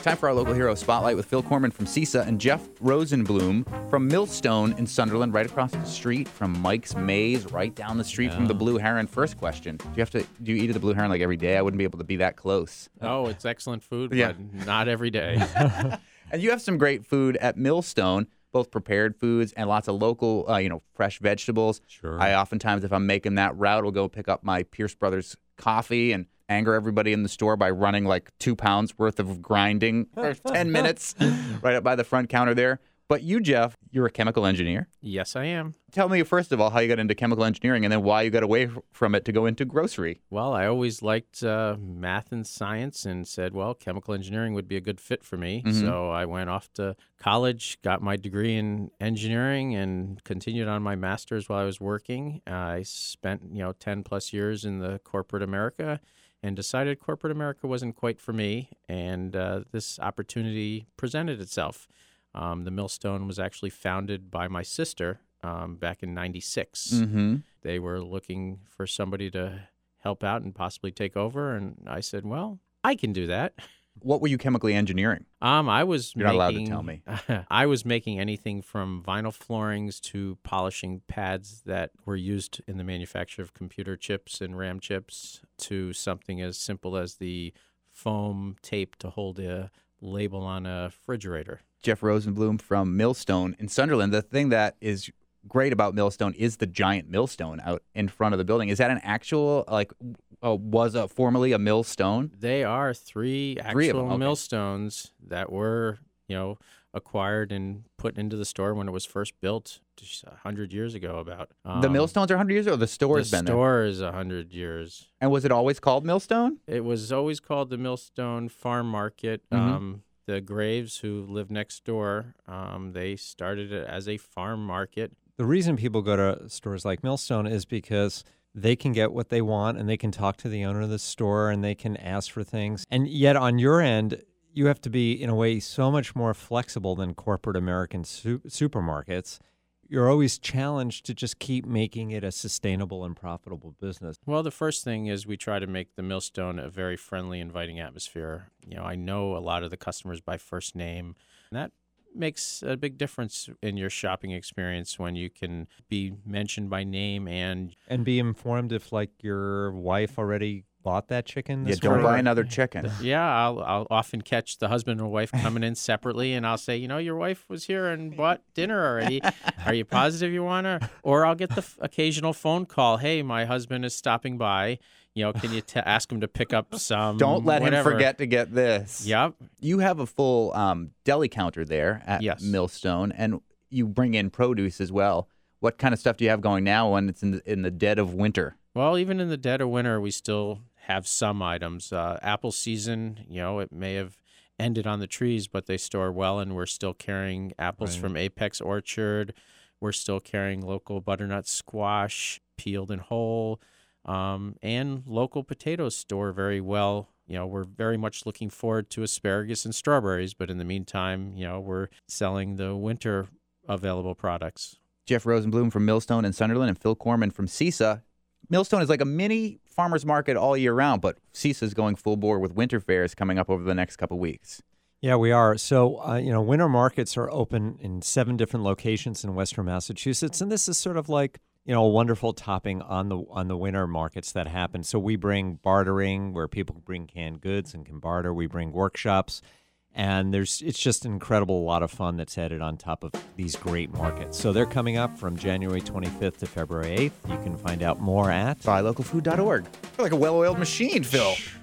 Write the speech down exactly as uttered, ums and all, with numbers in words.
Time for our local hero spotlight with Phil Corman from CISA and Jeff Rosenblum from Millstone in Sunderland, right across the street from Mike's Maze, right down the street Yeah. from the Blue Heron. First question: Do you have to do you eat at the Blue Heron like every day? I wouldn't be able to be that close. Oh, it's excellent food, Yeah. but not every day. And you have some great food at Millstone, both prepared foods and lots of local, uh, you know, fresh vegetables. Sure. I oftentimes, if I'm making that route, will go pick up my Pierce Brothers coffee and anger everybody in the store by running like two pounds worth of grinding for ten minutes right up by the front counter there. But you, Jeff, you're a chemical engineer. Yes, I am. Tell me, first of all, how you got into chemical engineering and then why you got away from it to go into grocery. Well, I always liked uh, math and science and said, well, chemical engineering would be a good fit for me. Mhm. So I went off to college, got my degree in engineering, and continued on my master's while I was working. Uh, I spent, you know, ten plus years in the corporate America and decided corporate America wasn't quite for me. And uh, this opportunity presented itself. Um, the Millstone was actually founded by my sister um, back in ninety-six. Mm-hmm. They were looking for somebody to help out and possibly take over. And I said, well, I can do that. What were you chemically engineering? Um, I was You're not allowed to making, tell me. I was making anything from vinyl floorings to polishing pads that were used in the manufacture of computer chips and RAM chips to something as simple as the foam tape to hold a label on a refrigerator. Jeff Rosenblum from Millstone in Sunderland. The thing that is great about Millstone is the giant millstone out in front of the building. Is that an actual, like, uh, was a formerly a millstone? They are three actual Three of them, okay. millstones that were, you know, acquired and put into the store when it was first built just a hundred years ago. About the Um, millstones are one hundred years old? The store has The been there. store is a hundred years. And was it always called Millstone? It was always called the Millstone Farm Market. Mhm. Um, the Graves, who live next door, um, they started it as a farm market. The reason people go to stores like Millstone is because they can get what they want and they can talk to the owner of the store and they can ask for things. And yet on your end, you have to be, in a way, so much more flexible than corporate American su- supermarkets. You're always challenged to just keep making it a sustainable and profitable business. Well, the first thing is we try to make the Millstone a very friendly, inviting atmosphere. You know, I know a lot of the customers by first name, and that makes a big difference in your shopping experience when you can be mentioned by name and And be informed if, like, your wife already bought that chicken Yeah, this don't morning. buy another chicken. yeah, I'll I'll often catch the husband and wife coming in separately, and I'll say, you know, your wife was here and bought dinner already. Are you positive you want to? Or I'll get the f- occasional phone call. Hey, my husband is stopping by. You know, can you t- ask him to pick up some? Don't let whatever. him forget to get this. Yep. You have a full um, deli counter there at Yes. Millstone, and you bring in produce as well. What kind of stuff do you have going now when it's in the, in the dead of winter? Well, even in the dead of winter, we still have some items. Uh, apple season, you know, it may have ended on the trees, but they store well, and we're still carrying apples Right. from Apex Orchard. We're still carrying local butternut squash, peeled and whole, um, and local potatoes store very well. You know, we're very much looking forward to asparagus and strawberries, but in the meantime, you know, we're selling the winter available products. Jeff Rosenblum from Millstone in Sunderland and Phil Corman from CISA. Millstone is like a mini farmer's market all year round, but CISA is going full bore with winter fairs coming up over the next couple weeks. Yeah, we are. So, uh, you know, winter markets are open in seven different locations in Western Massachusetts, and this is sort of like, you know, a wonderful topping on the on the winter markets that happen. So we bring bartering where people bring canned goods and can barter. We bring workshops, and there's it's just an incredible lot of fun that's added on top of these great markets. So they're coming up from January twenty-fifth to February eighth. You can find out more at buy local food dot org. You're like a well-oiled machine, Phil.